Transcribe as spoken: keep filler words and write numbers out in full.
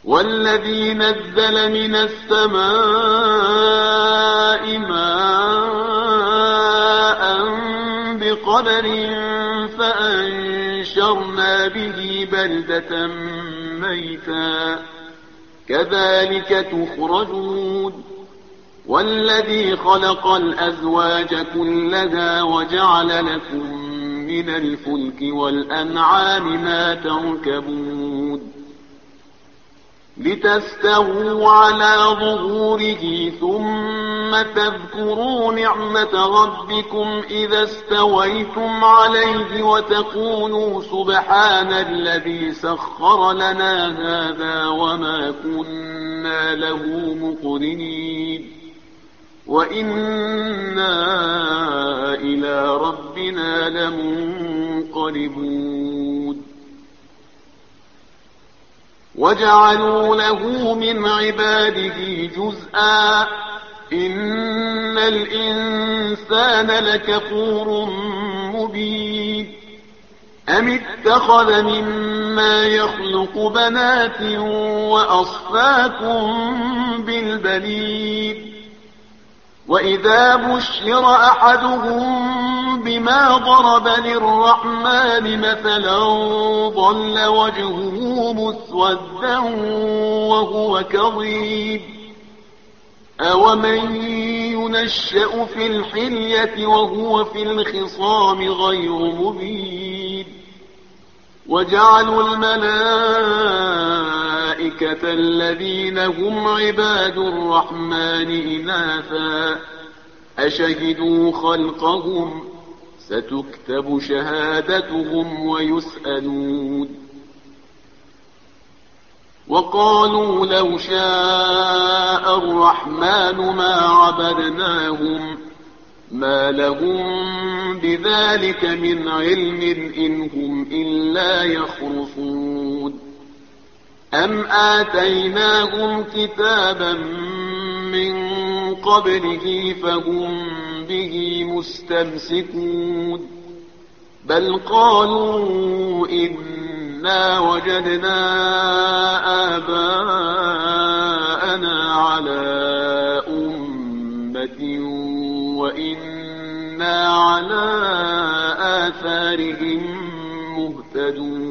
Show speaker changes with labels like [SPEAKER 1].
[SPEAKER 1] والذي نزل من السماء ماء بقدر فأنشرنا به بلدة ميتا كذلك تخرجون والذي خلق الأزواج كلها وجعل لكم من الفلك والأنعام ما تركبون لتستووا على ظهوره ثم تذكروا نعمة ربكم إذا استويتم عليه وتقولوا سبحان الذي سخر لنا هذا وما كنا له مقرنين وإنا إلى ربنا لمنقلبون وجعلوا له من عباده جزءا إن الإنسان لكفور مبين أم اتخذ مما يخلق بنات وأصفاكم بالبنين وإذا بشر أحدهم بما ضرب للرحمن مثلا ظل وجهه مسودا وهو كظيم أومن ينشأ في الحلية وهو في الخصام غير مبين وجعلوا الملائكة الذين هم عباد الرحمن إناثا أشهدوا خلقهم ستكتب شهادتهم ويسألون وقالوا لو شاء الرحمن ما عبدناهم ما لهم بذلك من علم إن هم إلا يخرصون أم آتيناهم كتابا من قبله فهم به مستمسكون بل قالوا إنا وجدنا آباءنا على أمة وإنا على آثارهم مهتدون